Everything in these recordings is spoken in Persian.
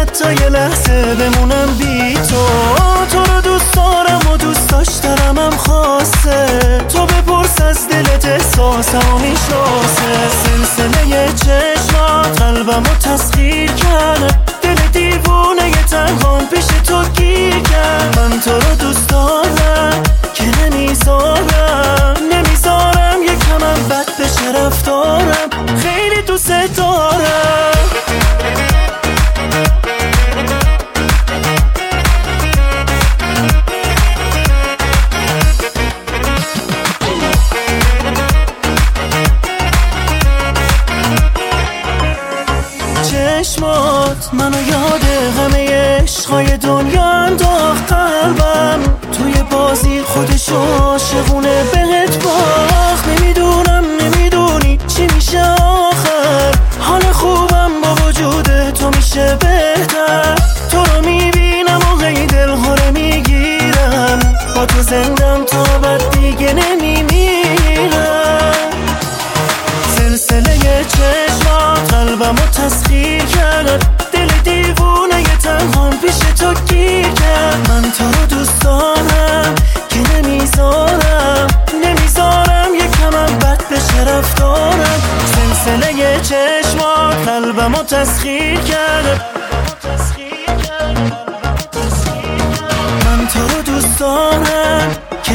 حتی یه لحظه بمونم بی تو. تو رو دوست دارم و دوست داشترم هم خاصه، تو بپرس از دلت احساسم و میشناسه. سلسله چشمات قلبمو تسخیر کرد، دل دیوونه یه تنهام پیش تو گیر کرد. من تو رو دوست دارم که نمیذارم یکمم بد بشه رفتارم، خیلی دوست دارم. چشمات منو یاد همه عشقای دنیا انداخت. قلبم توی بازی خودشو عاشقونه بهت باخت. نمیدونی چی میشه آخر، حال خوبم با وجود تو میشه بهتر. تو رو میبینم و هی دلها رو میگیرم، با تو زندم تا بعد دیگه نمیمیرم. سلسله چشمات قلبمو تسخیر کرد، دل دیوونه یه تنهام پیش تو گیر کرد. من تو رو دوست دارم که نمیذارم یکمم بد بشه رفتارم. سلسله چشمات قلبمو تسخیر کرد، من تو رو دوست دارم که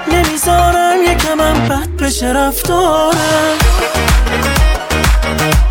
نمیذارم یکمم بد بشه رفتارم.